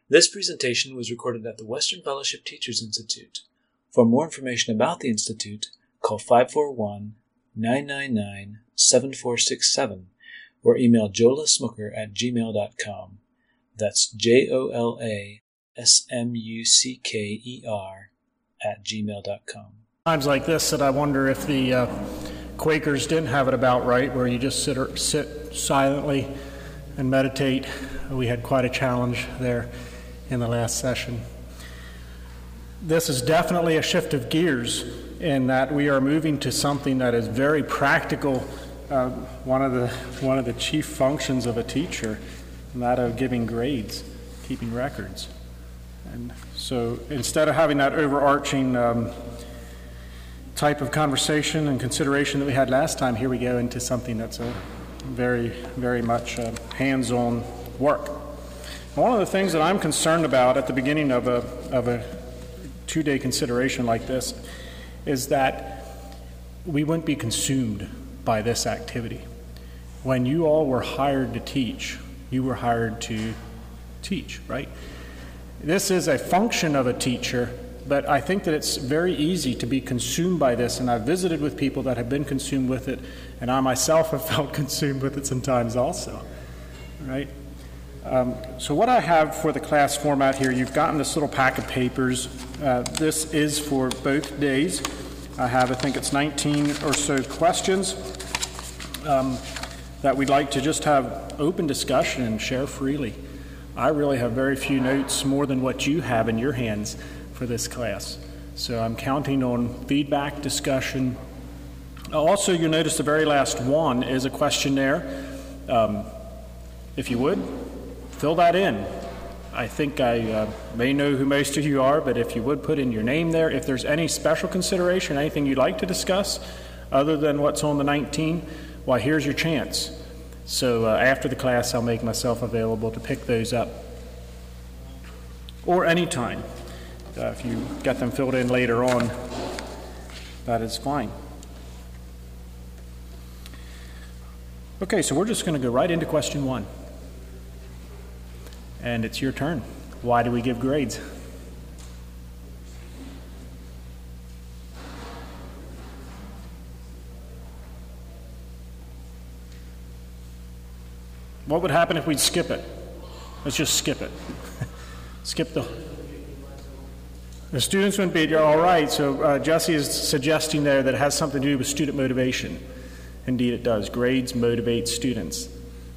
This presentation was recorded at the Western Fellowship Teachers Institute. For more information about the Institute, call 541-999-7467 or email jolasmucker@gmail.com. That's JOLASMUCKER@gmail.com. Times like this that I wonder if the Quakers didn't have it about right, where you just sit silently and meditate. We had quite a challenge there in the last session. This is definitely a shift of gears in that we are moving to something that is very practical. One of the chief functions of a teacher, and that of giving grades, keeping records. And so instead of having that overarching type of conversation and consideration that we had last time, here we go into something that's a very, very much hands-on work. One of the things that I'm concerned about at the beginning of a two-day consideration like this is that we wouldn't be consumed by this activity. When you all were hired to teach, you were hired to teach, right? This is a function of a teacher, but I think that it's very easy to be consumed by this, and I've visited with people that have been consumed with it, and I myself have felt consumed with it sometimes also, right? So what I have for the class format here, you've gotten this little pack of papers. This is for both days. I think it's 19 or so questions that we'd like to just have open discussion and share freely. I really have very few notes, more than what you have in your hands for this class. So I'm counting on feedback, discussion. Also, you'll notice the very last one is a questionnaire. If you would, fill that in. I think I may know who most of you are, but if you would put in your name there. If there's any special consideration, anything you'd like to discuss other than what's on the 19, why, here's your chance. So after the class, I'll make myself available to pick those up. Or anytime. If you get them filled in later on, that is fine. Okay, so we're just going to go right into question 1. And it's your turn. Why do we give grades? What would happen if we'd skip it? Let's just skip it. Skip the students wouldn't be all right. So Jesse is suggesting there that it has something to do with student motivation. Indeed it does. Grades motivate students.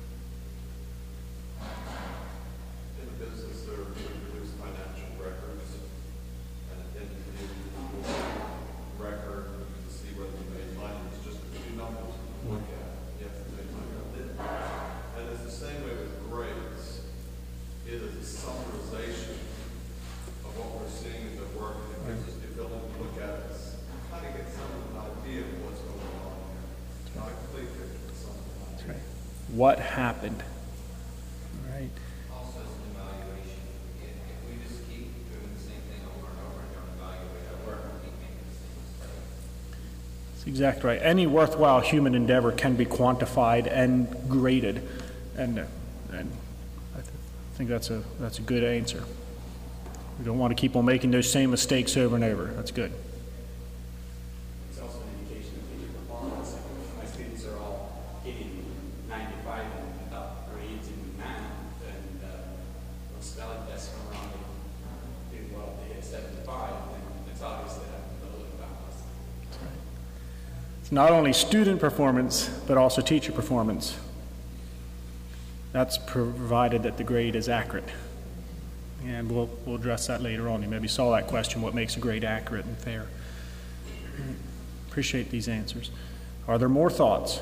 What happened? All right. Also, as an evaluation, if we just keep doing the same thing over and over and don't evaluate our work, we keep making the same mistakes. That's exactly right. Any worthwhile human endeavor can be quantified and graded, and I think that's a good answer. We don't want to keep on making those same mistakes over and over. That's good. It's also an indication of teacher performance. My students are all getting 95 and top grades in math, and when spelling tests come around, they do well. They hit 75, and it's obvious they have a little balance. That's right. It's not only student performance, but also teacher performance. That's provided that the grade is accurate. And we'll address that later on. You maybe saw that question, what makes a grade accurate and fair? Appreciate these answers. Are there more thoughts?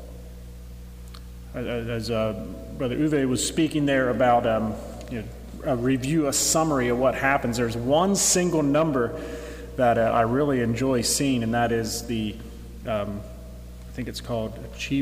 As Brother Uwe was speaking there about a review, a summary of what happens, there's one single number that I really enjoy seeing, and that is the, I think it's called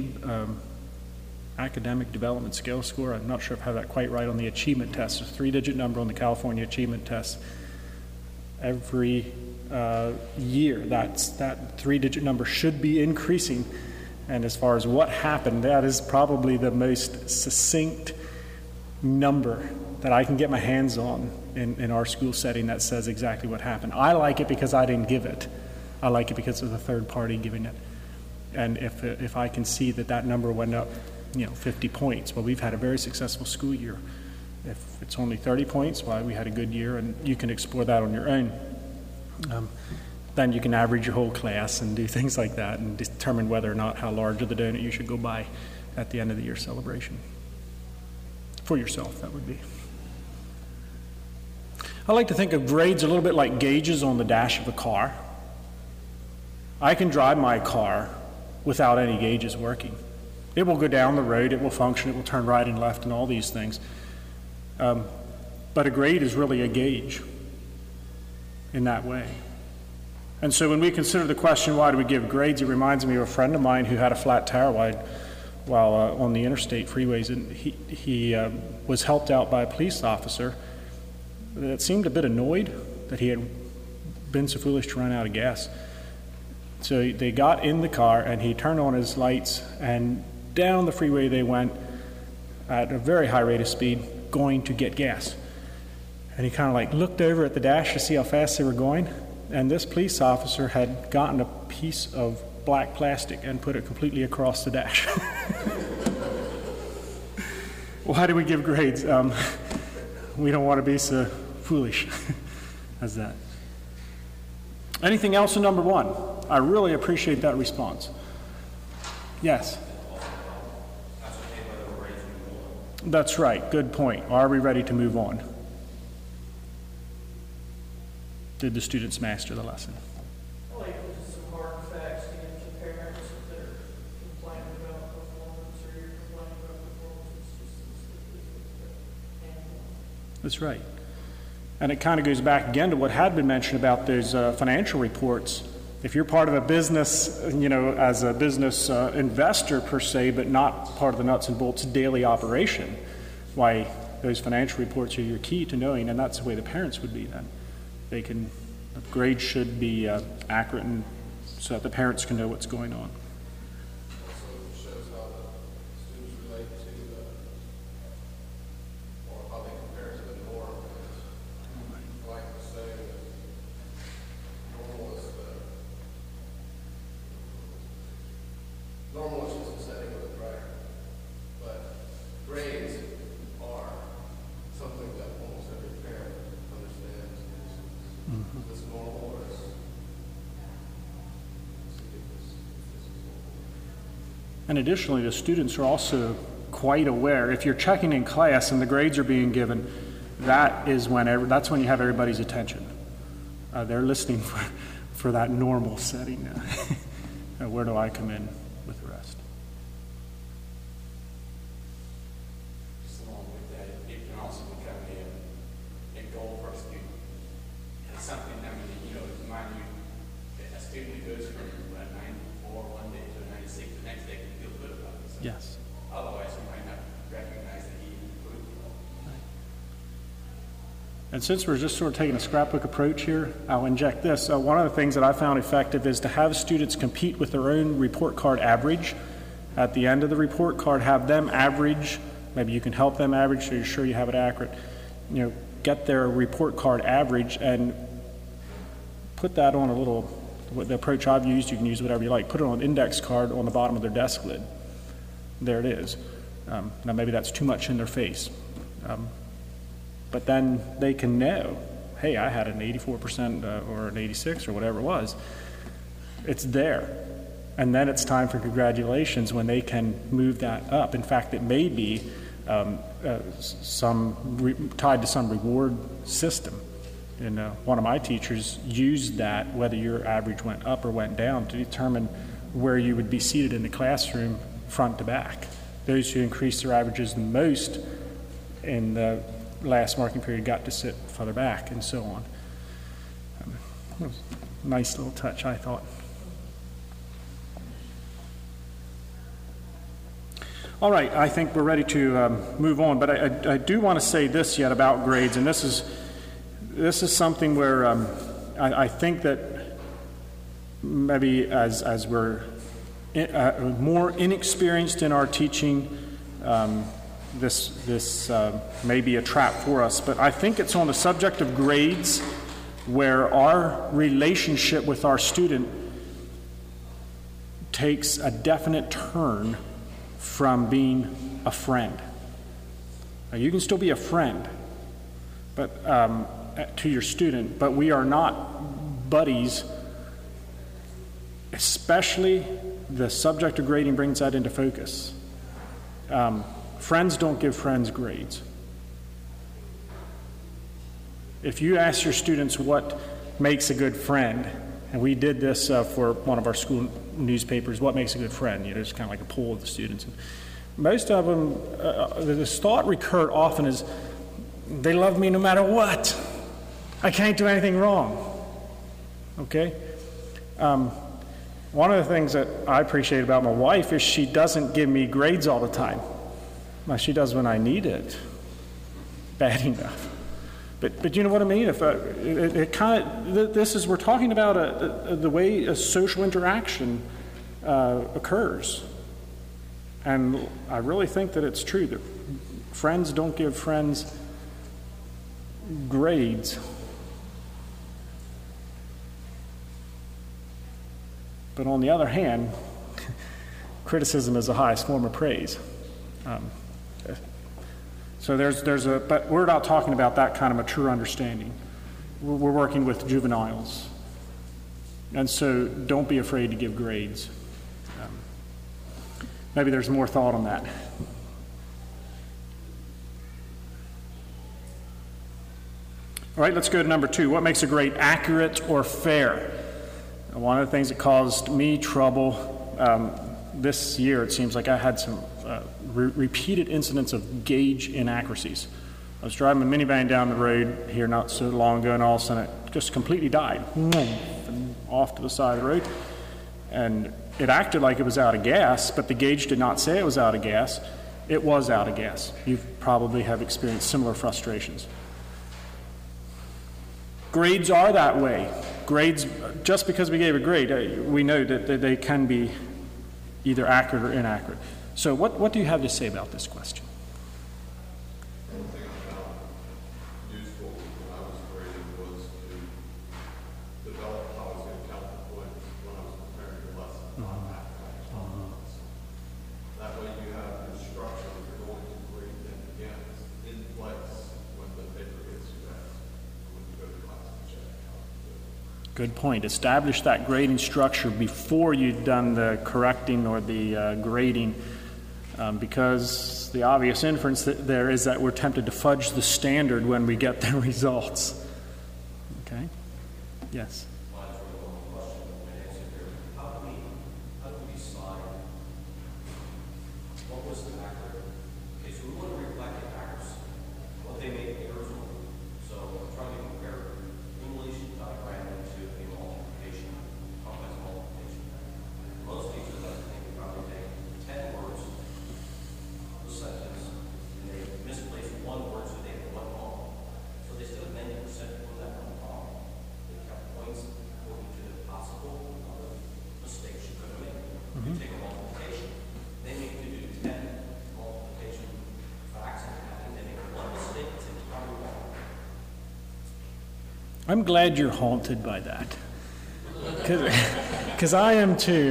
Academic Development Scale Score. I'm not sure if I have that quite right on the achievement test. It's a 3-digit number on the California Achievement Test. Every year, that 3-digit number should be increasing. And as far as what happened, that is probably the most succinct number that I can get my hands on in our school setting that says exactly what happened. I like it because I didn't give it. I like it because of the third party giving it. And if I can see that number went up, 50 points, well, we've had a very successful school year. If it's only 30 points, well, we had a good year, and you can explore that on your own. Then you can average your whole class and do things like that and determine whether or not how large of the donut you should go buy at the end of the year celebration. For yourself, that would be. I like to think of grades a little bit like gauges on the dash of a car. I can drive my car without any gauges working. It will go down the road, it will function, it will turn right and left and all these things. But a grade is really a gauge in that way. And so when we consider the question, why do we give grades, it reminds me of a friend of mine who had a flat tire while on the interstate freeways, and he was helped out by a police officer that seemed a bit annoyed that he had been so foolish to run out of gas. So they got in the car, and he turned on his lights, and down the freeway they went at a very high rate of speed, going to get gas. And he kind of looked over at the dash to see how fast they were going, and this police officer had gotten a piece of black plastic and put it completely across the dash. Why do we give grades? We don't want to be so foolish as that. Anything else in number 1? I really appreciate that response. Yes? That's right. Good point. Are we ready to move on? Did the students master the lesson? I like just some hard facts to give to parents if they're complaining about performance or you're complaining about performance. That's right. And it kind of goes back again to what had been mentioned about those financial reports. If you're part of a business, as a business investor per se, but not part of the nuts and bolts daily operation, why those financial reports are your key to knowing, and that's the way the parents would be then. The grades should be accurate, and so that the parents can know what's going on. Also shows how the students relate to, or how they compare to the norm. I like to say that normal is just the setting of the prior, but grades are something that almost every parent understands. Is this normal or is And additionally, the students are also quite aware. If you're checking in class and the grades are being given, that's when you have everybody's attention. They're listening for that normal setting. Where do I come in with the rest? Just along with that, it can also become a goal for a student. It's something, mind you, a student who goes from a 94 one day to a 96 the next day can feel good about himself. Yes. Otherwise, you might not recognize that he improved. And since we're just sort of taking a scrapbook approach here, I'll inject this. One of the things that I found effective is to have students compete with their own report card average. At the end of the report card, have them average. Maybe you can help them average so you're sure you have it accurate. Get their report card average and put that on the approach I've used, you can use whatever you like. Put it on an index card on the bottom of their desk lid. There it is. Now maybe that's too much in their face. But then they can know, hey, I had an 84% or an 86 or whatever it was. It's there. And then it's time for congratulations when they can move that up. In fact, it may be tied to some reward system. And one of my teachers used that, whether your average went up or went down, to determine where you would be seated in the classroom front to back. Those who increased their averages the most in the last marking period got to sit further back, and so on. It was a nice little touch, I thought. All right, I think we're ready to move on, but I do want to say this yet about grades, and this is something where I think that maybe as we're more inexperienced in our teaching, this may be a trap for us, but I think it's on the subject of grades where our relationship with our student takes a definite turn from being a friend. Now, you can still be a friend, but to your student, but we are not buddies. Especially the subject of grading brings that into focus. Friends don't give friends grades. If you ask your students what makes a good friend, and we did this for one of our school newspapers, what makes a good friend? It's kind of like a poll of the students. And most of them, this thought recurred often is, they love me no matter what. I can't do anything wrong. Okay? One of the things that I appreciate about my wife is she doesn't give me grades all the time. Well, she does when I need it, bad enough. But you know what I mean? If this is, we're talking about the way a social interaction occurs, and I really think that it's true that friends don't give friends grades. But on the other hand, criticism is the highest form of praise. So but we're not talking about that kind of mature understanding. We're working with juveniles. And so don't be afraid to give grades. Maybe there's more thought on that. All right, let's go to number 2. What makes a grade accurate or fair? One of the things that caused me trouble this year, it seems like I had some repeated incidents of gauge inaccuracies. I was driving a minivan down the road here not so long ago, and all of a sudden it just completely died. Off to the side of the road. And it acted like it was out of gas, but the gauge did not say it was out of gas. It was out of gas. You probably have experienced similar frustrations. Grades are that way. Grades, just because we gave a grade, we know that they can be either accurate or inaccurate. So what do you have to say about this question? One thing I found useful when I was grading was to develop how I was going to count the points when I was preparing the lesson. That way you have your structure that you're going to grade them against in place when the paper gets you back, when you go to class and check how to do it. Good point. Establish that grading structure before you've done the correcting or the grading, because the obvious inference there is that we're tempted to fudge the standard when we get the results. Okay? Yes? How do we decide what was the accurate? Okay, so we want to reflect the accuracy, what they make errors on. So I'm trying to compare English diagram to a multiplication, complex multiplication. Most teachers, I think, would probably take 10 words of the sentence, and they misplace one word, so they have one wrong. So they still have 90% of that one wrong. They count points according to the possible number of mistakes you could have made. You take a multiplication, they make you do 10 multiplication facts, and they make one mistake, it's entirely wrong. I'm glad you're haunted by that. Because I am too.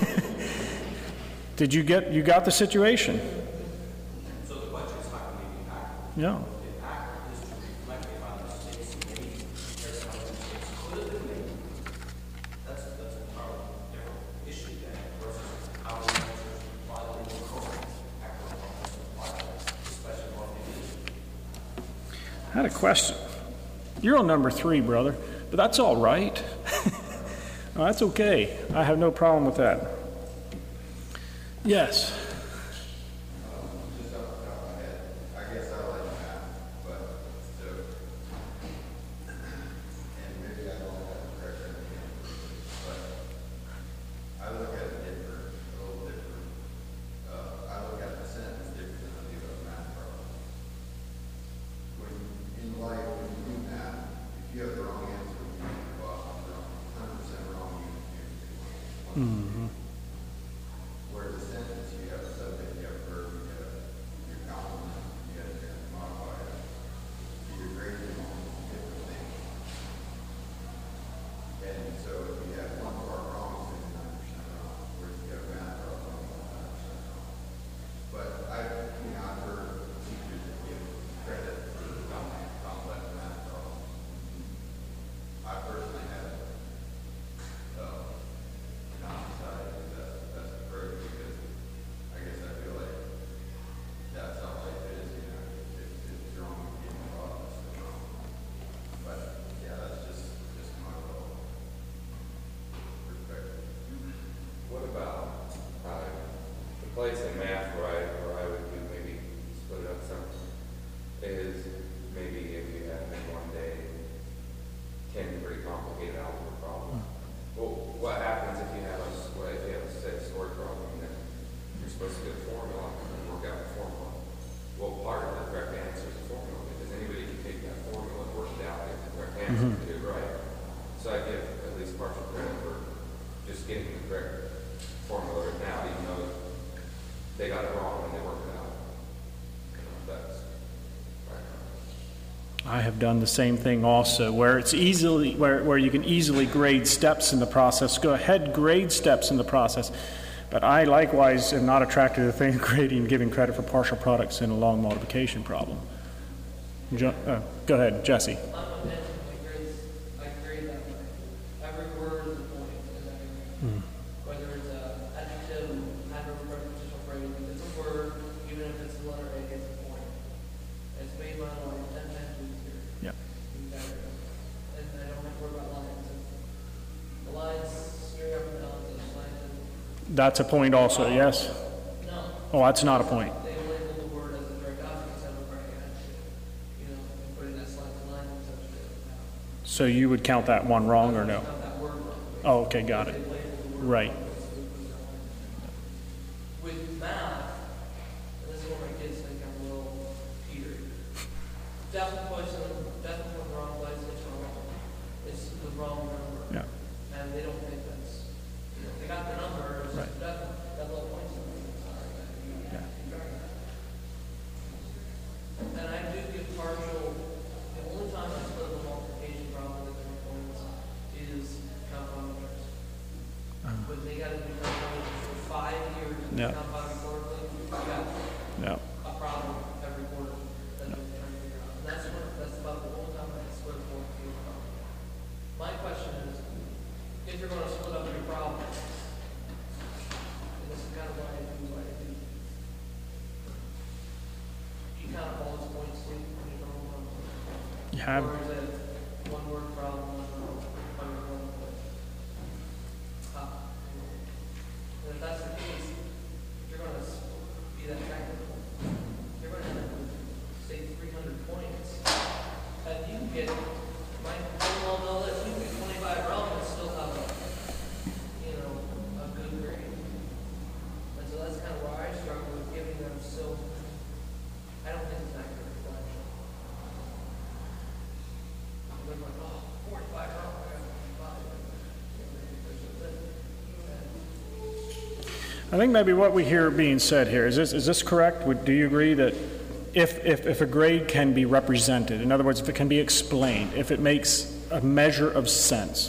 You got the situation? So the question is, how can we be accurate? Yeah. If accurate is to reflect the amount of mistakes made, there's how many mistakes could have been made. That's an entirely different issue than versus how many answers violate the code. Accurate answers violate, especially what they do. I had a question. You're on number 3, brother, but that's all right. No, that's okay. I have no problem with that. Yes. Just off the top of my head, I guess I like math, but and maybe I don't have the correct idea, but I look at it different, a little different. I look at the sentence different than I do a math problem. When in life, when you do math, if you have the wrong answer, you go off wrong, 100% wrong, you Mm-hmm. Whereas a sentence, you have a subject, you have a verb, you have your complement, answer to do right. So I give at least partial credit for just getting the correct formula written out, even though they got it wrong when they worked it out. That's right. I have done the same thing also, where it's easily where you can easily grade steps in the process. Go ahead, grade steps in the process. But I likewise am not attracted to the thing of grading and giving credit for partial products in a long multiplication problem. Go ahead, Jesse. I'm a man, I grade that way. Every word is a point in that area. Whether it's an adjective, adverb, prepositional phrase, if it's a word, even if it's the letter A, it's a point. It's made my life 10 times easier. Yeah. And I don't have to worry about lines. The lines straight up and down, the lines. That's a point also, yes? No. Oh, that's not a point. They label the word as a direct object instead of a direct adjective. You know, and putting that slide to line and such. So you would count that one wrong or no? Not that word wrong. Oh, okay, got it. Right. With math, and this is where my kids think I'm a little Peter. Decimal points in the wrong place, it's the wrong number. Yeah. And they don't think that's, you know, they got the number, it's just decimal, got little points in it. Sorry, and I do give partial, the only time I split the multiplication problem with their points is compound interest. When they got to do compound interest for 5 years, Yeah. compounding quarterly, we got Yeah. a problem every quarter that they're trying to figure out. And that's about the only time I split the multiplication problem. My question is, if you're going to split up your problem, and this is kind of why I do what I do, you count up all those points when you're going home. You have, Or is it one word problem, one point? And if that's the case, if you're going to be that technical, you're going to have to say 300 points. And you can get, we all know that you can get 25 wrong and still have a good grade. And so that's kind of where I struggle with giving them so, I don't think it's accurate reflection. They're like, oh, 45 wrong, I got 45. I think maybe what we hear being said here, is this correct? Do you agree that if a grade can be represented, in other words, if it can be explained, if it makes a measure of sense,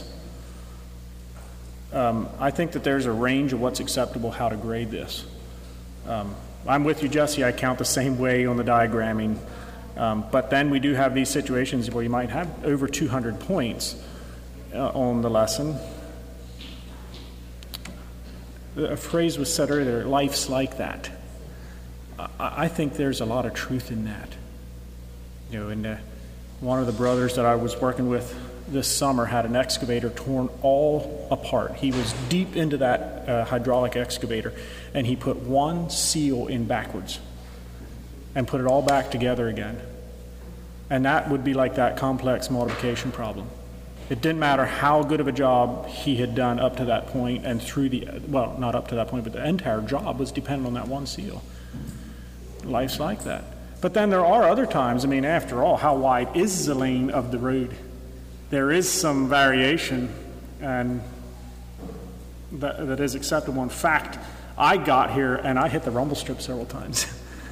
I think that there's a range of what's acceptable how to grade this. I'm with you, Jesse. I count the same way on the diagramming. But then we do have these situations where you might have over 200 points on the lesson. A phrase was said earlier, life's like that. I think there's a lot of truth in that. You know, and one of the brothers that I was working with this summer had an excavator torn all apart. He was deep into that hydraulic excavator, and he put one seal in backwards and put it all back together again. And that would be like that complex multiplication problem. It didn't matter how good of a job he had done up to that point and through not up to that point, but the entire job was dependent on that one seal. Life's like that. But then there are other times, after all, how wide is the lane of the road? There is some variation, and that is acceptable. In fact, I got here and I hit the rumble strip several times.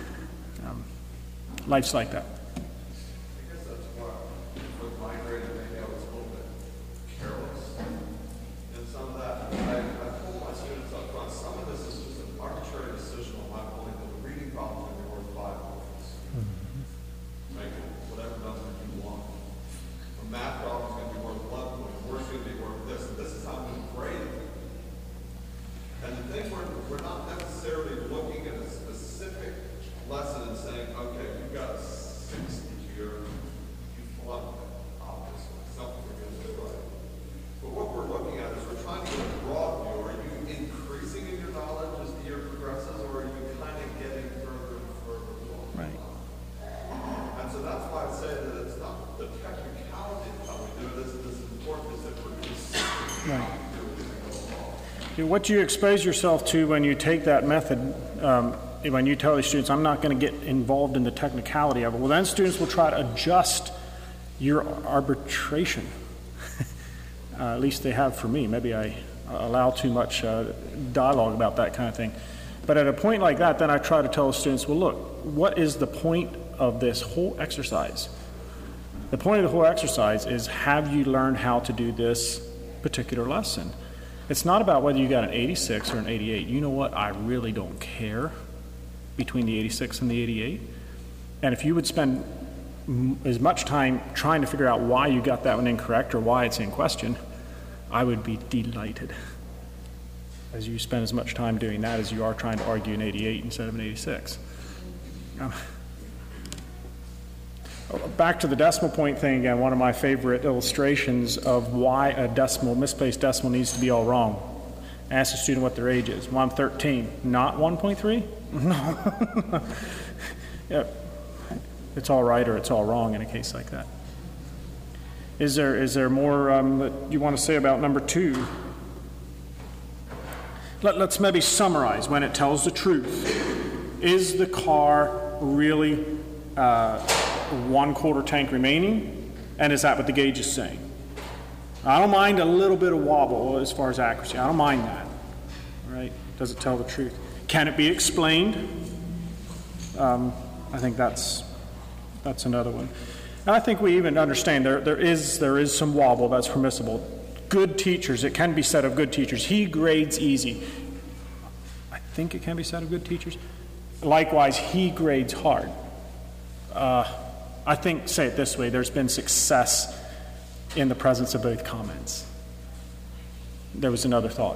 Life's like that. I guess that's what, with my grade, maybe I was a little bit careless. And some of that, I told my students up front, some of this is just an arbitrary decision on my point that the reading problem is going to be worth 5 points. Make it whatever number you want. A math problem is going to be worth 11 points. Words going to be worth this. And this is how we grade it. And the thing we're not necessarily looking at a specific lesson and saying, okay, you've got a 60 here, you flunked it, obviously, something you're going to do right. But what we're looking at is we're trying to get a broad view. Are you increasing in your knowledge as the year progresses, or are you kind of getting further and further along? Right. And so that's why I say that it's not the technicality of how we do this is important, is that we're consistent. Right. What you expose yourself to when you take that method, when you tell the students, I'm not going to get involved in the technicality of it, well, then students will try to adjust your arbitration. At least they have for me. Maybe I allow too much dialogue about that kind of thing. But at a point like that, then I try to tell the students, well, look, what is the point of this whole exercise? The point of the whole exercise is, have you learned how to do this particular lesson? It's not about whether you got an 86 or an 88. You know what? I really don't care between the 86 and the 88. And if you would spend as much time trying to figure out why you got that one incorrect or why it's in question, I would be delighted. As you spend as much time doing that as you are trying to argue an 88 instead of an 86. Back to the decimal point thing again, one of my favorite illustrations of why a misplaced decimal needs to be all wrong. Ask a student what their age is. Well, I'm 13. Not 1.3? No. Yeah. It's all right or it's all wrong in a case like that. Is there more that you want to say about number 2? Let's maybe summarize when it tells the truth. Is the car really 1/4 tank remaining? And is that what the gauge is saying? I don't mind a little bit of wobble as far as accuracy. I don't mind that. Right? Does it tell the truth? Can it be explained? I think that's another one. And I think we even understand there is some wobble that's permissible. Good teachers, it can be said of good teachers, he grades easy. I think it can be said of good teachers. Likewise, he grades hard. I think, say it this way, there's been success in the presence of both comments. There was another thought.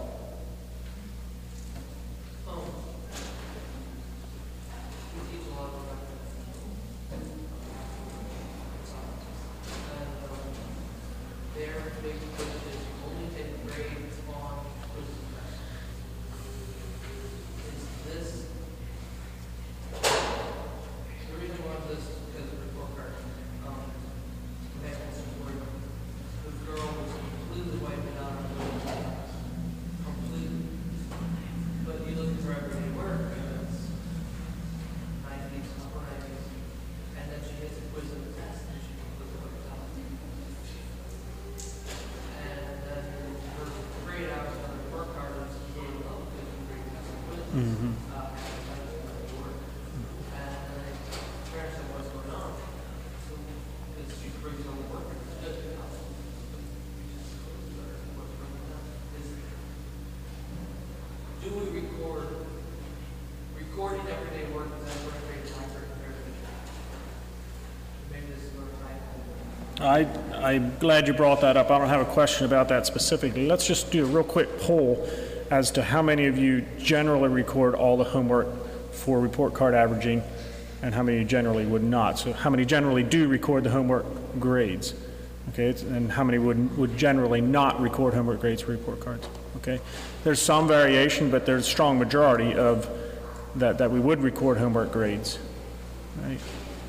I'm glad you brought that up. I don't have a question about that specifically. Let's just do a real quick poll as to how many of you generally record all the homework for report card averaging and how many generally would not. So how many generally do record the homework grades? Okay, and how many would generally not record homework grades for report cards? Okay, there's some variation, but there's a strong majority of that we would record homework grades. Right?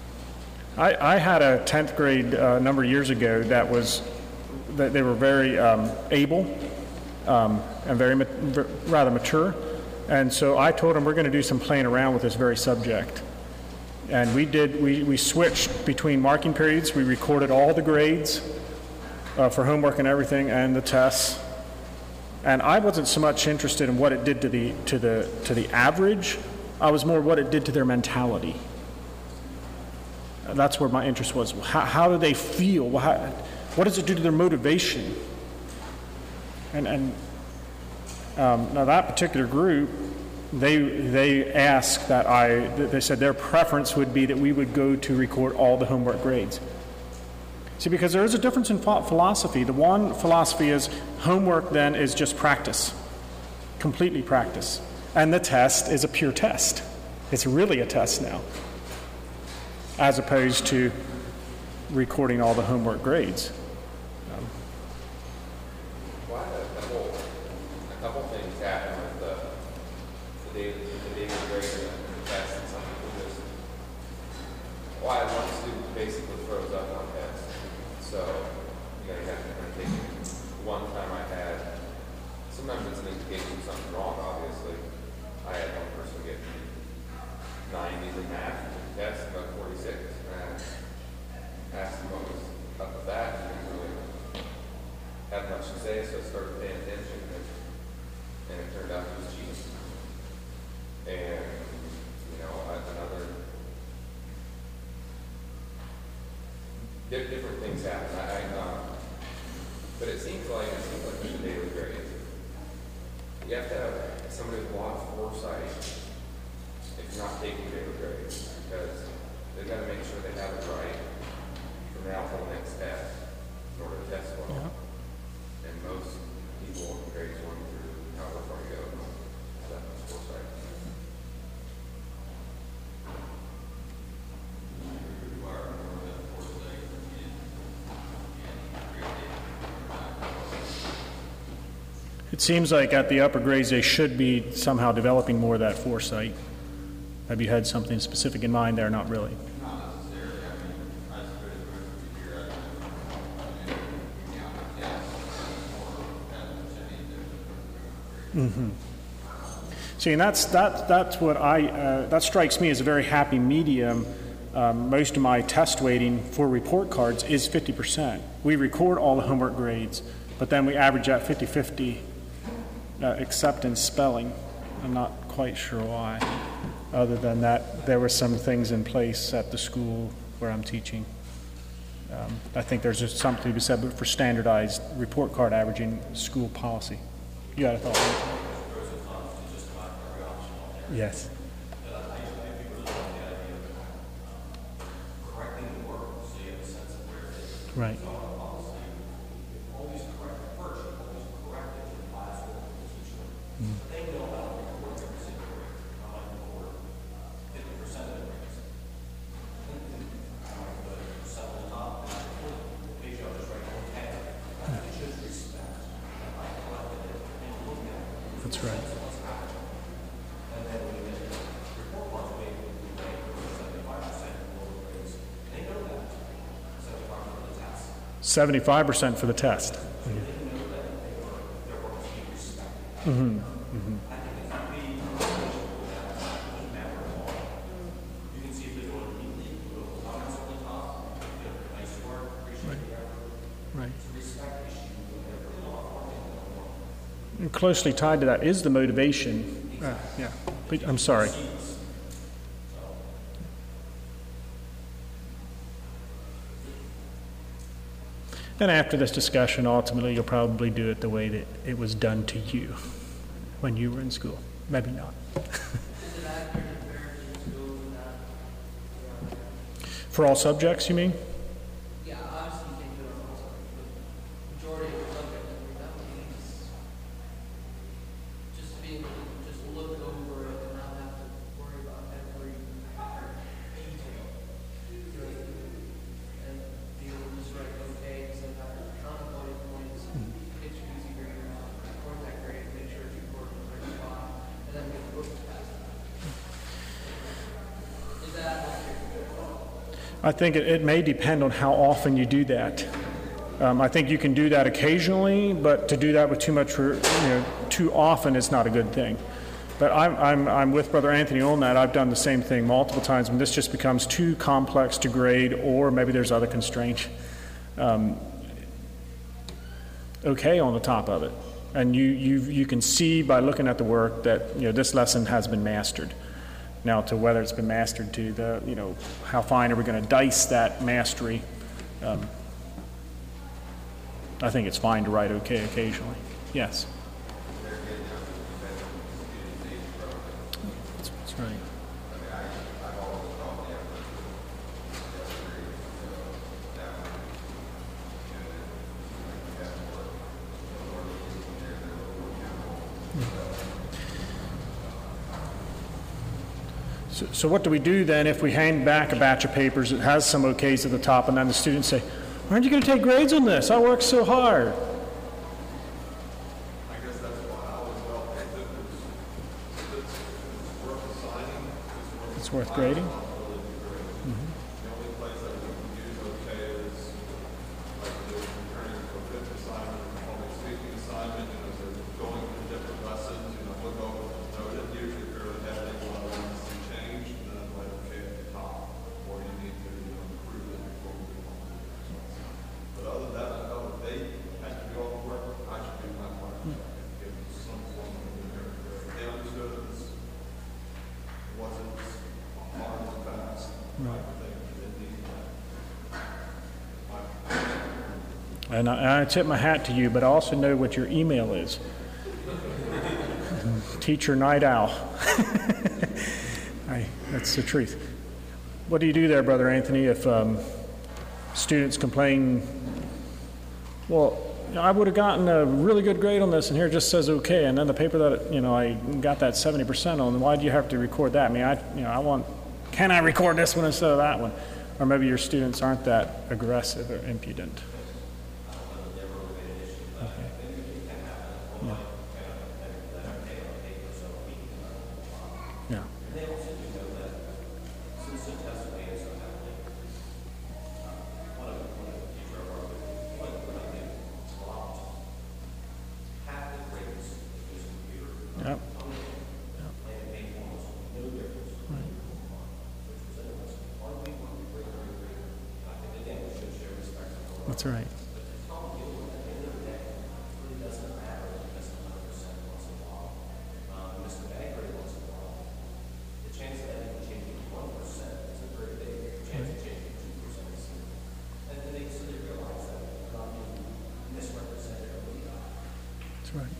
I had a 10th grade a number of years ago that they were very able and very rather mature, and so I told them we're going to do some playing around with this very subject. And we switched between marking periods. We recorded all the grades for homework and everything, and the tests. And I wasn't so much interested in what it did to the average. I was more what it did to their mentality. That's where my interest was. How do they feel? What does it do to their motivation? And now that particular group, they asked they said their preference would be that we would go to record all the homework grades. See, because there is a difference in philosophy. The one philosophy is homework then is just practice, completely practice. And the test is a pure test. It's really a test now, as opposed to recording all the homework grades. Well, a couple things happen with the data grade and the test, and some people just, one student basically throws up on test. So you have to kind of take it. One time I had, sometimes it's an indication of something wrong, obviously. I had one person get 90s in math, test about 46, and I asked him what was of that, and didn't really have much to say, so I started paying attention, and it turned out it was cheating. And, you know, another, different things happen. But it seems like with the daily grade, you have to have somebody with a lot of foresight if you're not taking daily grades, because they've got to make sure they have it right from now till the next test in order to test well. Yeah. And most people in grades 1 through however far you go don't have that much foresight. It seems like at the upper grades they should be somehow developing more of that foresight. Have you had something specific in mind there? Not really. Not necessarily. I mean, I suppose the rest of the year, See, and that's what that strikes me as a very happy medium. Most of my test weighting for report cards is 50%. We record all the homework grades, but then we average out 50-50, except in spelling. I'm not quite sure why. Other than that, there were some things in place at the school where I'm teaching. I think there's just something to be said for standardized report card averaging school policy. You had a thought? Yes. Right. That's right. 75% for the test. Mm-hmm. Mm-hmm. Right. And closely tied to that is the motivation. Yeah. I'm sorry. And after this discussion, ultimately, you'll probably do it the way that it was done to you when you were in school. Maybe not. Is it accurate in parenting schools and that? For all subjects, you mean? Yeah, obviously you can't do it on all subjects, but majority of the subject that means just to be able to just look over it and not have to worry about every detail. And be able to just write okay, so that counterpoint points, get your easy grader out, record that grade, make sure it's recorded in the right spot, and then get the book passed. Is that accurate? I think it may depend on how often you do that. I think you can do that occasionally, but to do that with too much, too often is not a good thing. But I'm with Brother Anthony on that. I've done the same thing multiple times when this just becomes too complex to grade, or maybe there's other constraints. Okay on the top of it, and you can see by looking at the work that this lesson has been mastered. Now, to whether it's been mastered to the how fine are we going to dice that mastery? I think it's fine to write okay occasionally. Yes. That's right. So what do we do then if we hand back a batch of papers that has some okays at the top, and then the students say, "Aren't you going to take grades on this? I worked so hard." I guess that's why I always felt that it's worth assigning. It's worth grading. The only place that we can use okay is like the returning to a fifth assignment, public speaking assignment, as they're going through different lessons, look over the noted, usually fairly heavily, one of them is changed, and then like okay at the top, or you need to improve it before we move on to the next one. And I tip my hat to you, but I also know what your email is. Teacher Night Owl. That's the truth. What do you do there, Brother Anthony, if students complain, well, I would have gotten a really good grade on this, and here it just says okay, and then the paper that I got that 70% on, why do you have to record that? I mean, can I record this one instead of that one? Or maybe your students aren't that aggressive or impudent. Yeah. Yep. That's right. That's right.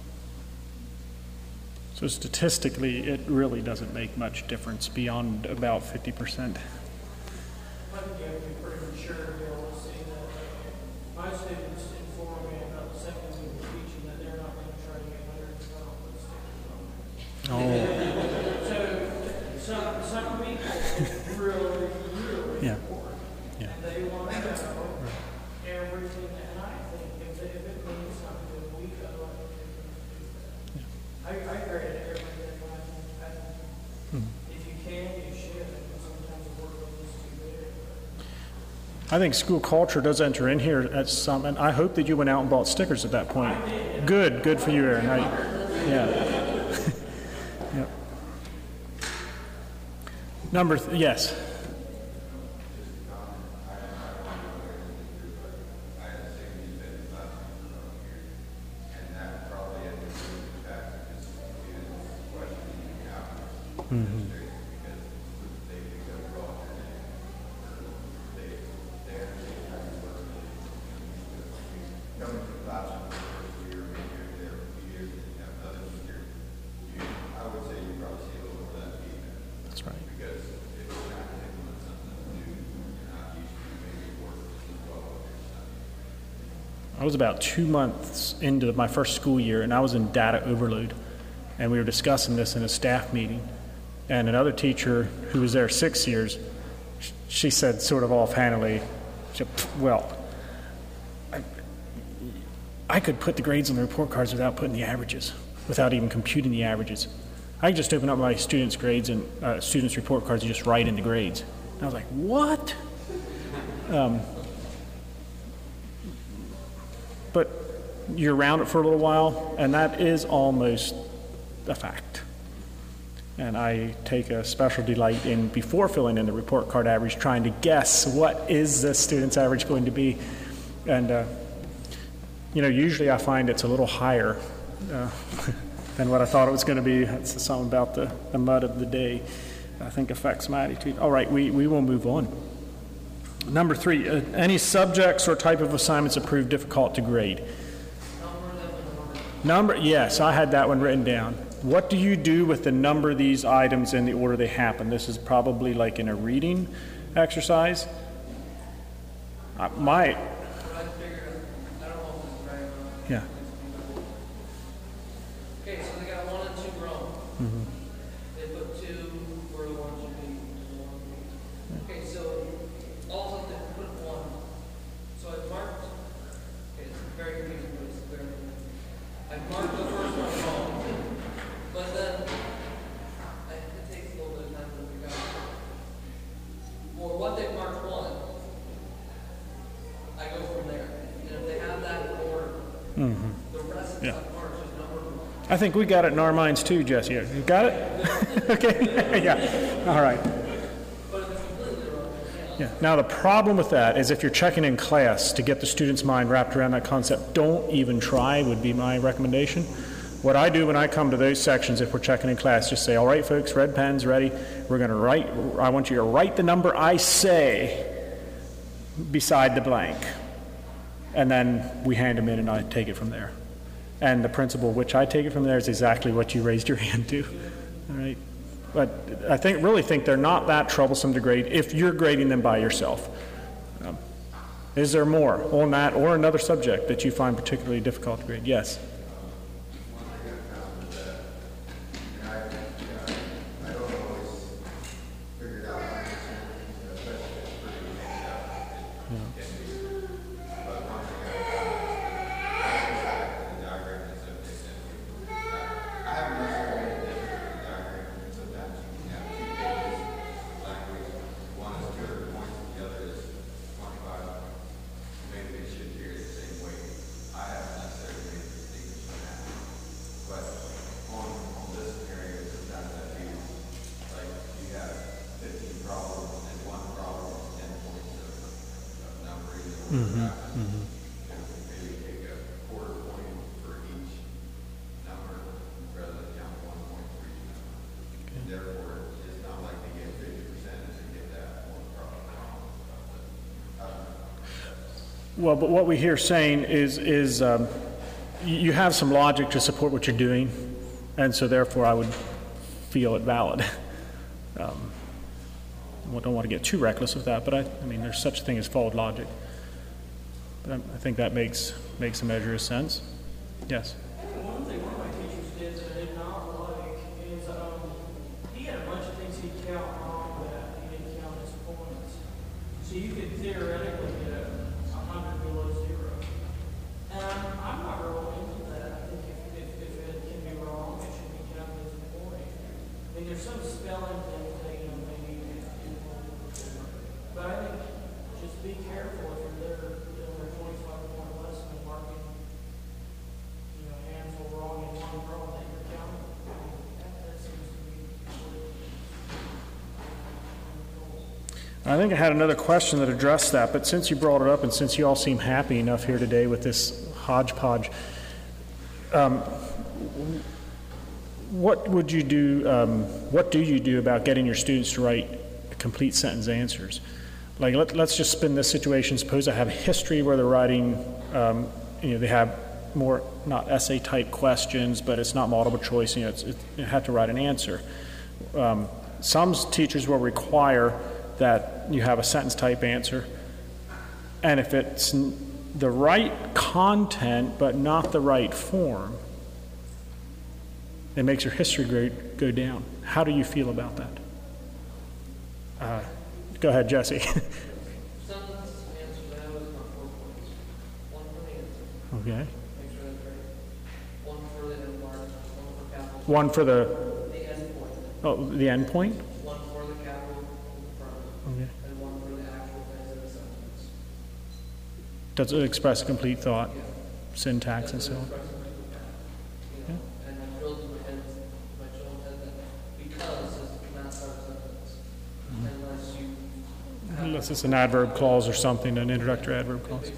So statistically, it really doesn't make much difference beyond about 50%. I think you have to be pretty mature to be able to see that. My students inform me about the second week of teaching that they're not going to try to get 100 stickers on there. So some people really report. Yeah. And they want to know everything. And I think if it means something, we go like do that. I grade everything. If you can, you should. Sometimes the workload is too big. I think school culture does enter in here at some, and I hope that you went out and bought stickers at that point. Good for you, Aaron. Yeah. Yep. Yes. Mm-hmm. That's right. I was about 2 months into my first school year, and I was in data overload, and we were discussing this in a staff meeting. And another teacher who was there 6 years, she said sort of offhandedly, well, I could put the grades on the report cards without putting the averages, without even computing the averages. I could just open up my students' grades and students' report cards and just write in the grades. And I was like, what? But you're around it for a little while, and that is almost a fact. And I take a special delight in, before filling in the report card average, trying to guess what is the student's average going to be. And, usually I find it's a little higher than what I thought it was going to be. That's something about the mud of the day I think affects my attitude. All right, we will move on. Number 3, any subjects or type of assignments approved difficult to grade? Yes, I had that one written down. What do you do with the number of these items in the order they happen? This is probably like in a reading exercise. Yeah. Okay, so they got 1 and 2 wrong. Mm-hmm. They put 2 where the 1 should be. Okay, so all of them put 1. So I marked. Okay, it's very confusing, but it's clear. I marked the first one wrong, but then it takes a little bit of time to figure out. For what they marked 1, I go from there. And if they have that in order, the rest of the marks is numbered wrong. I think we got it in our minds too, Jesse. You got it? Okay. Yeah. All right. But if it's completely wrong, Yeah. Now the problem with that is if you're checking in class to get the student's mind wrapped around that concept, don't even try would be my recommendation. What I do when I come to those sections, if we're checking in class, just say, all right, folks, red pens ready. We're going to write, I want you to write the number I say beside the blank. and then we hand them in and I take it from there. And the principle which I take it from there is exactly what you raised your hand to. All right? But I really think they're not that troublesome to grade if you're grading them by yourself. Is there more on that or another subject that you find particularly difficult to grade? Yes. Well, but what we hear saying is you have some logic to support what you're doing, and so therefore I would feel it valid. I don't want to get too reckless with that, but I mean, there's such a thing as flawed logic. But I think that makes a measure of sense. Yes? One thing one of my teachers did that I did not like is he had a bunch of things he'd count wrong that he didn't count as points. So you could theoretically get 100 below zero. And I'm not real into that. I think if it can be wrong, it should be counted as a point. I mean, there's some spelling things that, maybe you can do. But I think just be careful if you're there doing a 25-point lesson and marking, a handful wrong and one wrong that you're counting. That seems to be I think I had another question that addressed that, but since you brought it up and since you all seem happy enough here today with this hodgepodge, what would you do, what do you do about getting your students to write complete sentence answers? Like, let's just spin this situation. Suppose I have history where they're writing, they have more, not essay type questions, but it's not multiple choice, you have to write an answer. Some teachers will require that you have a sentence type answer, and if it's the right content but not the right form, it makes your history grade go down. How do you feel about that? Go ahead, Jesse. Sentence answer that was not 4 points. One for the answer. Okay. Make sure that's right. One for the end mark, one for capital. One for the end point. Oh, the end point? One for the capital in the front. Okay. And one for the actual phase of the sentence. Does it express a complete thought, Yeah. syntax, and so on? And I drilled in my head that because is not part of sentence. Unless you Unless it's an adverb clause or something, an introductory adverb clause.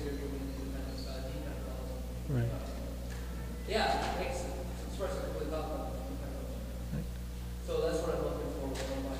Right. Yeah, it makes express it completely thought. So that's what I'm looking for with my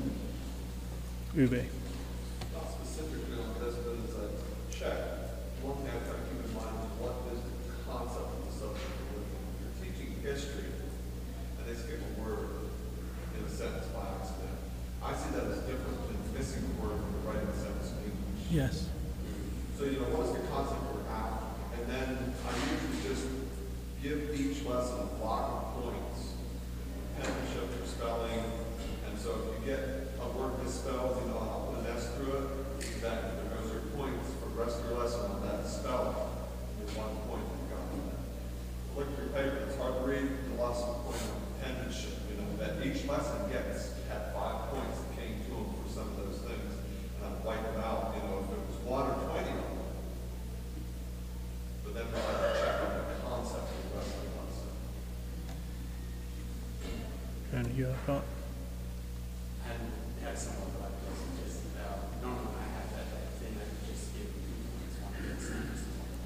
Ube. Not specifically on this, but it's a check. One thing I've got to keep in mind is what is the concept of the subject you're looking at. You're teaching history, and they skip a word in a sentence by accident. I see that as different than missing a word when you're writing a sentence in English. Yes. So, what is the concept we're at? And then I usually just give each lesson a block of points, penmanship or spelling. And so if you get a word misspelled, I'll put an S through it. That those are points for the rest of your lesson on that spelling. With 1 point that you got on that. Look at your paper, it's hard to read. The lots of point on penmanship, that each lesson gets had 5 points that came to them for some of those things. And I'd wipe them out, if it was 1 or 20 of them. But then we'll have to check on the concept of the rest of the lesson. Brandon, you have a thought? I had somewhat like this, and just, normally when I have that type of thing, I could just give 2 points, one for the sentence.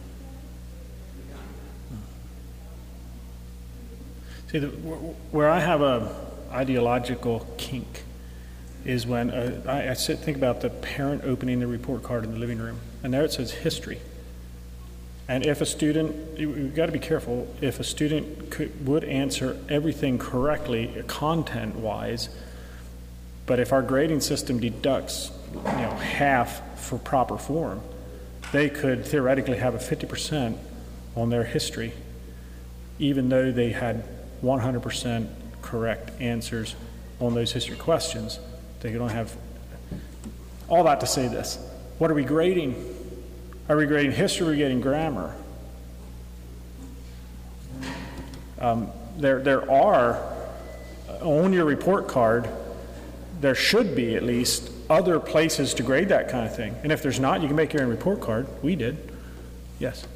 See, where I have a ideological kink is when I think about the parent opening the report card in the living room, and there it says history. And if a student, you've got to be careful, if a student would answer everything correctly content-wise, but if our grading system deducts half for proper form, they could theoretically have a 50% on their history, even though they had 100% correct answers on those history questions. They could only have, all that to say this. What are we grading? Are we grading history or are we grading grammar? There are, on your report card, there should be at least other places to grade that kind of thing. And if there's not, you can make your own report card. We did. Yes.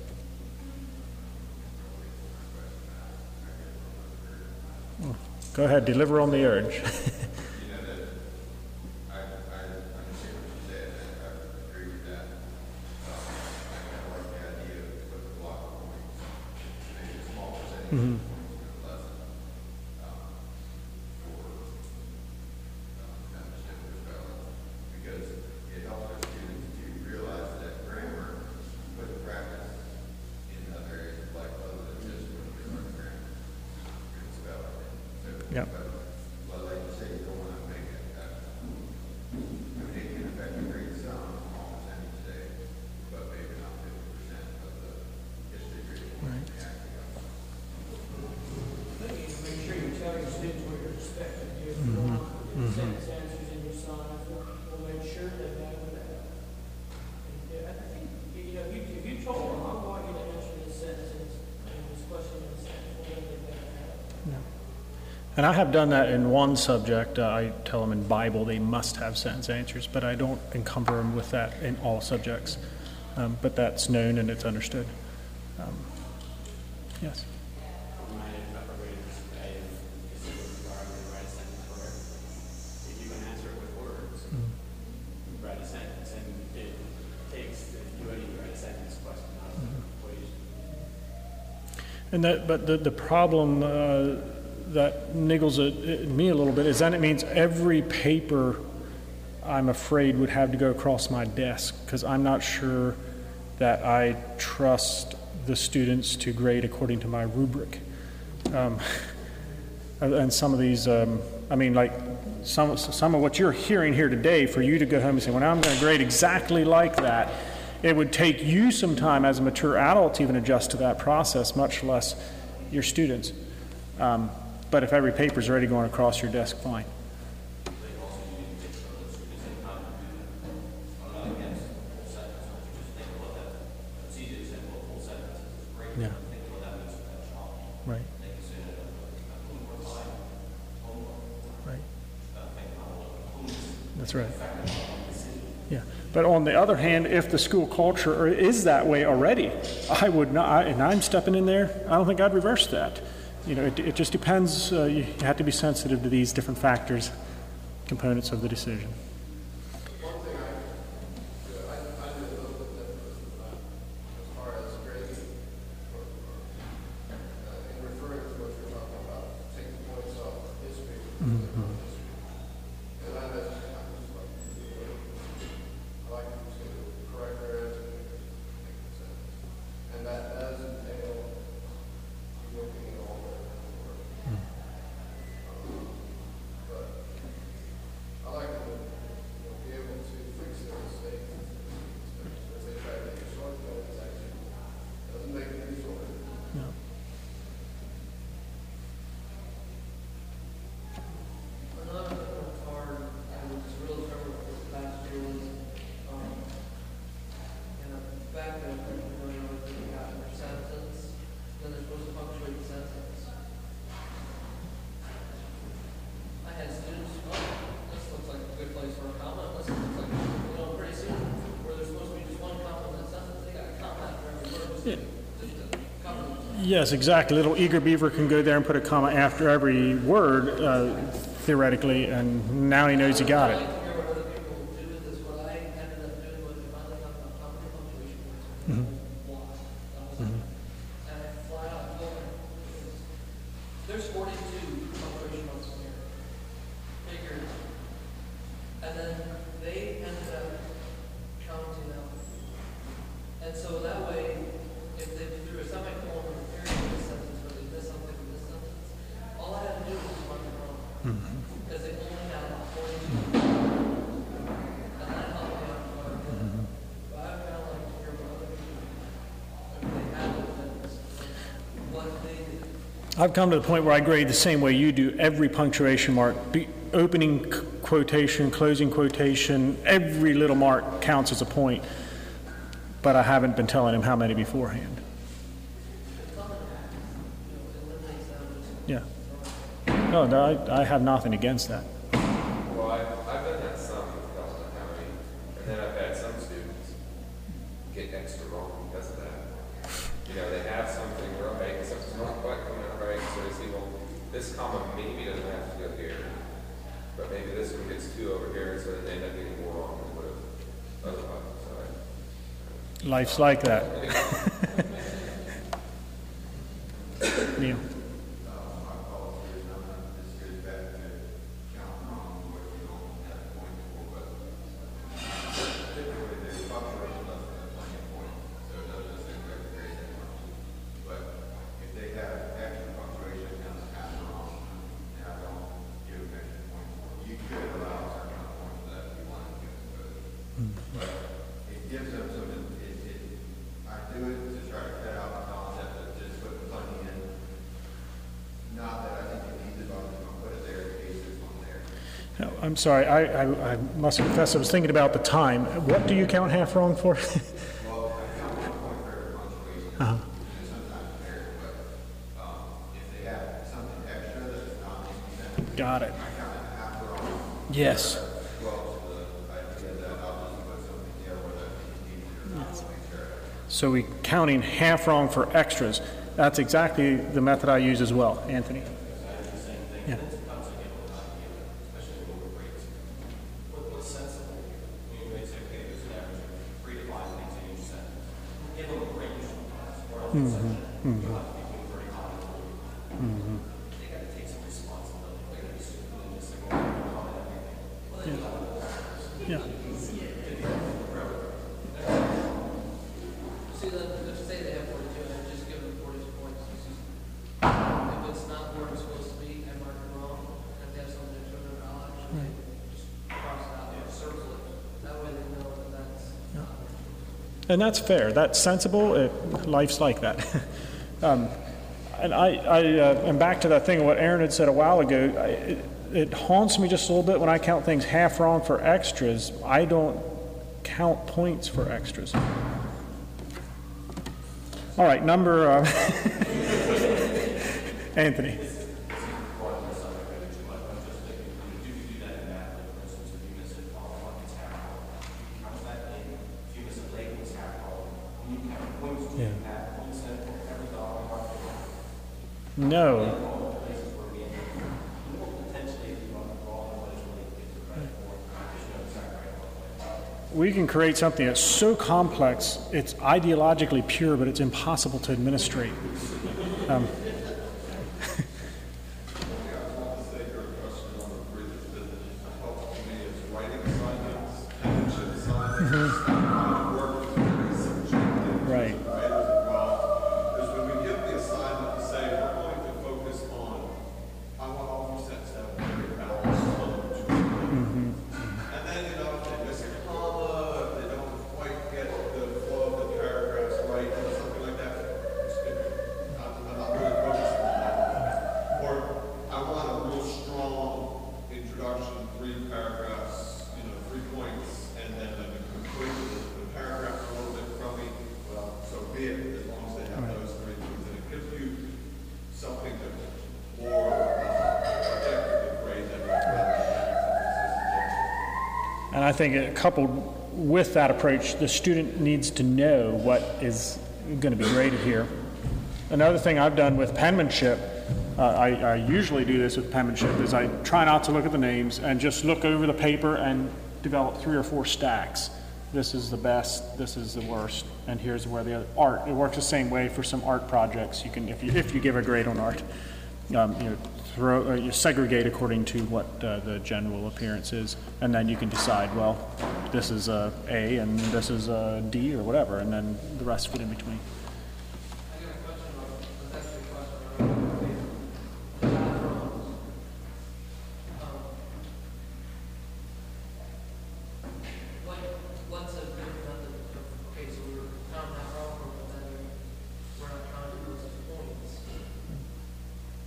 Go ahead, deliver on the urge. Mm-hmm. Because it helps our students to realize that grammar put practice in other areas of life other than just when you're learning grammar and spelling. So, yeah. But like you say, you don't want to make it. It can affect your grade some, small percentage today, but maybe not 50% of the history grade. Right. Make sure you tell your students what you're expecting to do. If you want sentence answers in your signs, we'll make sure they know that. I think, if you told them, I want you to answer this sentence, and this question in the sentence, we'll make that happen. And I have done that in one subject. I tell them in Bible they must have sentence answers, but I don't encumber them with that in all subjects. But that's known and it's understood. Yes. If you can answer it with words, write a sentence, and it takes you already write a sentence question out of the equation. And but the problem that niggles at me a little bit is then it means every paper, I'm afraid, would have to go across my desk, because I'm not sure that I trust the students to grade according to my rubric. And some of these, like some of what you're hearing here today, for you to go home and say, well, now I'm going to grade exactly like that, it would take you some time as a mature adult to even adjust to that process, much less your students. But if every paper is already going across your desk, fine. Yeah. Right. Right. That's right. Yeah. But on the other hand, if the school culture is that way already, I would not, and I'm stepping in there, I don't think I'd reverse that. It just depends. You have to be sensitive to these different factors, components of the decision. One thing I do a little bit different as far as grading, in referring to what you're talking about, taking points off history. Mm-hmm. And I like to correct their answer, and that does entail looking at all their work. But I like to be able to fix their mistakes. If they try to make a shortcut, it's actually doesn't make it any shorter. No. Another thing that's hard, and it's really trouble with last year was, back then, when they got their sentence, then they're supposed to punctuate the sentence. I had students, this looks like a good place for a comment, this looks like, pretty soon, where there's supposed to be just one comment in a sentence, they got a comment for every word, just to cover them. Yes, exactly. Little eager beaver can go there and put a comma after every word, theoretically, and now he knows he got it. I like to hear what other people do with this. What I ended up doing was if I looked up how many punctuation points why. And I flat out told them, there's 42 punctuation points in here. Figured. And then they ended up counting them. And so that way, if I've come to the point where I grade the same way you do every punctuation mark. Opening quotation, closing quotation, every little mark counts as a point, but I haven't been telling him how many beforehand. Yeah. No, I have nothing against that. Well, I've done that some with Delta County, and then I've had some students get extra wrong because of that. You know, they have something right, and something's not quite coming out right, so they say, well, this comma maybe doesn't have to go here, but maybe this one gets two over here, so they end up getting more wrong than would have otherwise. So Life's like that. Neil. I'm sorry, I must confess I was thinking about the time. What do you count half wrong for? Well, I count 1 point for every punctuation. Uh-huh. And sometimes there, but if they have something extra that's not 100%, Got it. I count it half wrong. Yes. Well, to the idea that I'll just put something there where that is easier. So we counting half wrong for extras. That's exactly the method I use as well, Anthony. Yeah. Mm-hmm. Mm-hmm. Mm-hmm. Yeah. Yeah. See, let's say they have 42, and I just give them 42 points. If it's not where it's supposed to be, I mark it wrong. If they have something extra, I'll actually just cross it out or circle it. That way they know that that's not. And that's fair. That's sensible. Life's like that. And I am back to that thing, what Aaron had said a while ago. It haunts me just a little bit when I count things half wrong for extras. I don't count points for extras. All right, number... Anthony. Yeah. No. We can create something that's so complex, it's ideologically pure, but it's impossible to administrate. Right. Because when we give the assignment to say we're going to focus on, I want all your sets to have a very balanced flow. And then, you know, if they miss a comma, if they don't quite get the flow of the paragraphs right, or something like that, I'm not really focusing on that. Or I want a real strong introduction, 3 paragraphs, 3 points, and then the conclusion, the paragraphs are a little bit crummy. Well, so be it, as long as they have those 3 things, and it gives you something to more objectively grade than And I think coupled with that approach, the student needs to know what is going to be graded here. Another thing I've done with penmanship, I usually do this with penmanship, is I try not to look at the names and just look over the paper and develop 3 or 4 stacks. This is the best, this is the worst, and here's where the other art. It works the same way for some art projects. You can, if you give a grade on art, you segregate according to what the general appearance is, and then you can decide, well, this is a A and this is a D or whatever, and then the rest fit in between. I got a question about, that's actually a question about what's a good method of, okay, so we're counting that wrong, but then we're not counting those as points.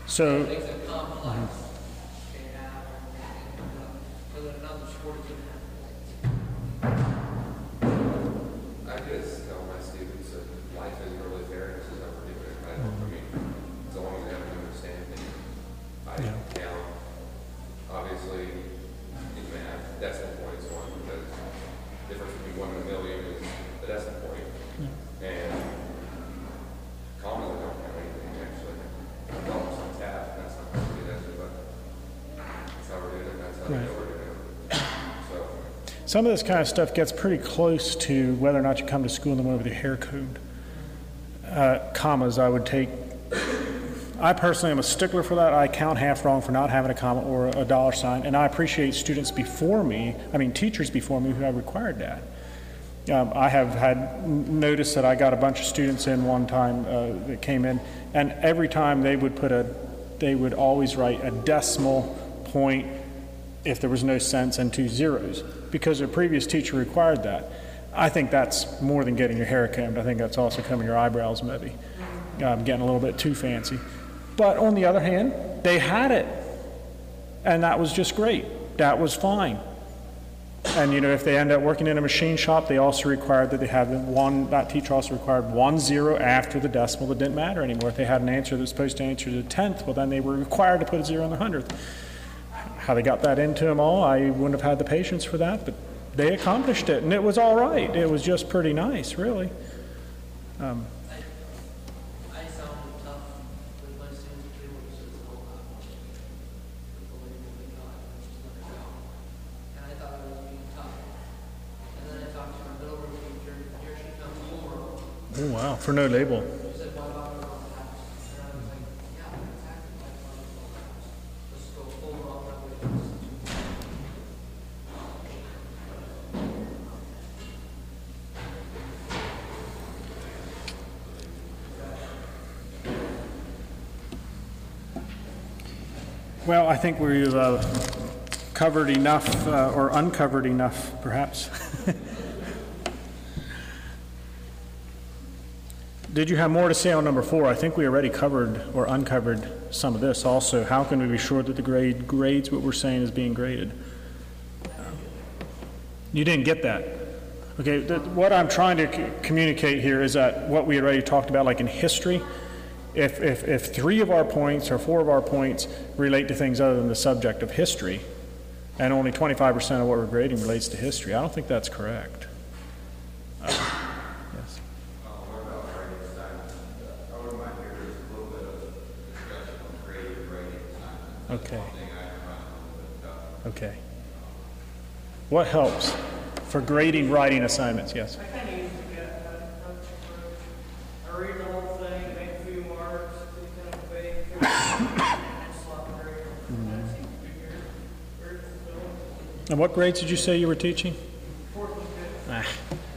So, Makes it complex. They have, so that another sport is going to have. I just tell my students that life isn't really fair, this is how we're doing it. I mean, as long as they have an understanding. I count, obviously, in math, decimal points one, because the difference between 1 and a million is the decimal point. And commas, I don't count anything, actually. Dollars on tap, that's not how we do that, but that's how we're doing it, that's how they know we're doing it. So. some of this kind of stuff gets pretty close to whether or not you come to school and then went over the hair code. Commas, I would take. I personally am a stickler for that. I count half wrong for not having a comma or a dollar sign, and I appreciate students before me, teachers before me who have required that. I have had noticed that I got a bunch of students in one time that came in, and every time they would always write a decimal point if there was no cents and 2 zeros, because their previous teacher required that. I think that's more than getting your hair combed. I think that's also combing your eyebrows maybe. Getting a little bit too fancy. But on the other hand, they had it, and that was just great. That was fine. And if they end up working in a machine shop, they also required that they have that teacher also required 1 0 after the decimal that didn't matter anymore. If they had an answer that was supposed to answer the 10th, well, then they were required to put a 0 in the 100th. How they got that into them all, I wouldn't have had the patience for that, but they accomplished it, and it was all right. It was just pretty nice, really. I sound tough with my students too, which is a whole lot with the label they got, which is never out. And I thought I was being tough. And then I talked to my middle room teacher, and here she comes over. Oh, wow, for no label. She said, "What about the wrong house?" And I was like, "Yeah, exactly like the wrong house. Let's go full wrong that way." Well, I think we've covered enough, or uncovered enough, perhaps. Did you have more to say on number 4? I think we already covered or uncovered some of this also. How can we be sure that the grade grades what we're saying is being graded? You didn't get that. Okay, what I'm trying to communicate here is that what we had already talked about, like in history, if 3 of our points or 4 of our points relate to things other than the subject of history, and only 25% of what we're grading relates to history, I don't think that's correct. Yes. What about grading assignments? I wouldn't mind here, there's a little bit of discussion on grading assignments. That's Okay. one thing I find a little bit tough. Okay. What helps for grading writing assignments? Yes. I kind of usually get that approach. I read the whole thing, make a few marks, kind of vague, and slot grade. That seems to be very fulfilling. And what grades did you say you were teaching? 4th and 5th. Ah.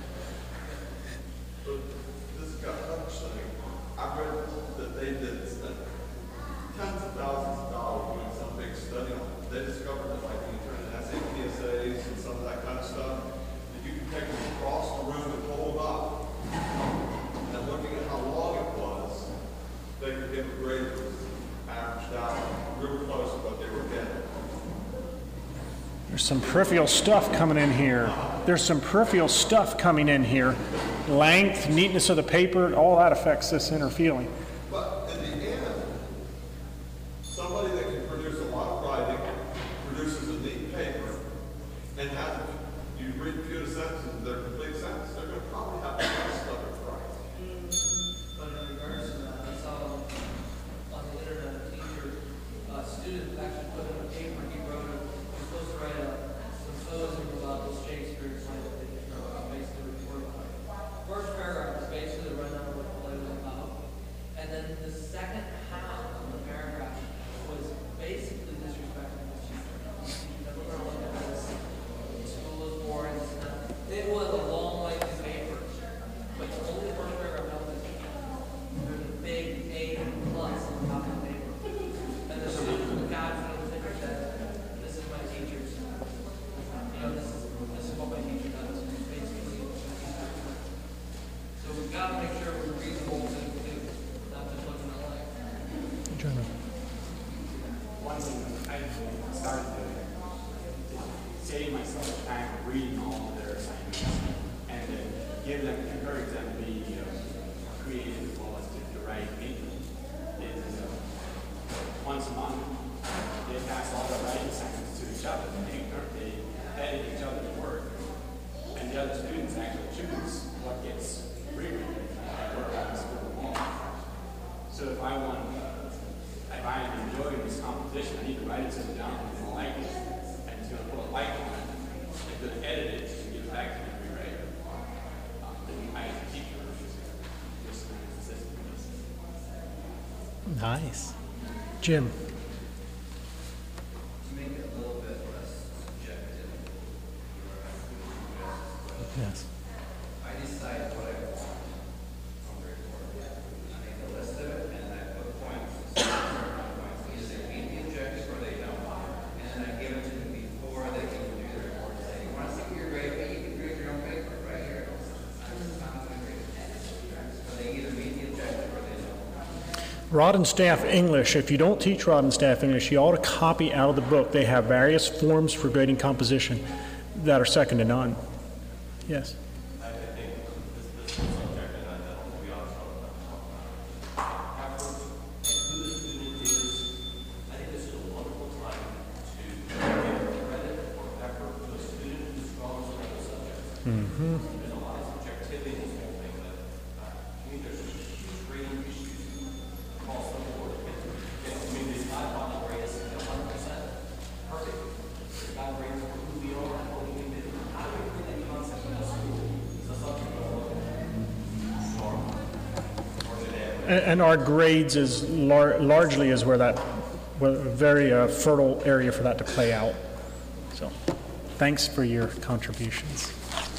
This got upsetting. I read that they did spend tens of thousands of dollars doing some big study on it. They discovered that like when you turn in SAT essays and some of that kind of stuff, that you can take them across the room and pull them up. And looking at how long it was, they could give a grade that was averaged out real close to what they were getting. There's some peripheral stuff coming in here. There's some peripheral stuff coming in here. Length, neatness of the paper, all that affects this inner feeling. But in the end, somebody that can produce a lot of writing, produces a neat paper, and has, you read a few sentences, they're complete sentences, they're going to probably have the rest of it right. But in regards to that, I saw on the internet a teacher, a student actually put in a paper he wrote. He was supposed to write a symposium about this Shakespeare play that they basically report on. First paragraph is basically the rundown of what the play was about, and encourage them to be creative as well as to write paper. Is once a month, they pass all their writing assignments to each other. They edit each other's work, and the other students actually choose what gets rewritten and work on the school wall. So if I am enjoying this composition, I need to write it so down and I like it, and it's going to put a like on it. I'm going to edit it and give it back to me and rewrite it. Then I, as a teacher, just consistent. Nice. Jim. To make it a little bit less subjective, Yes. I decide what I want from the report. I make a list of it, and I put points. Either they meet the objective or they don't. And then I give it to them before they can do the report. Say, you want to see your grade? You can grade your own paper right here. I'm not going to grade it. So they either meet the objective or they don't. Rod and Staff English. If you don't teach Rod and Staff English, you ought to copy out of the book. They have various forms for grading composition that are second to none. Yes. I think this subject, and I don't, to be honest, effort, who the student is, I think this is a wonderful time to give credit or effort to a student who struggles with those subjects. Mm-hmm. There's a lot of subjectivity in this whole thing that, to me, there's a huge grading issues across the board. I mean, these guys want to grade us 100%. Perfect. They've got grades for who we are and what we can do. How do we bring that concept in the school? So something And our grades is largely is where that very fertile area for that to play out. So, thanks for your contributions.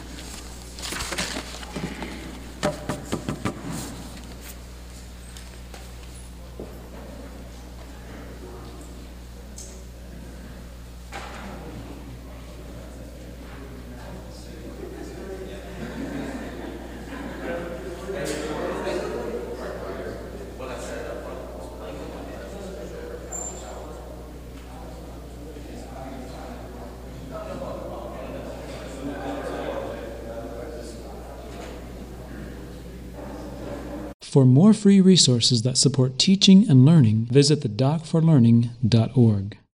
For more free resources that support teaching and learning, visit thedocforlearning.org.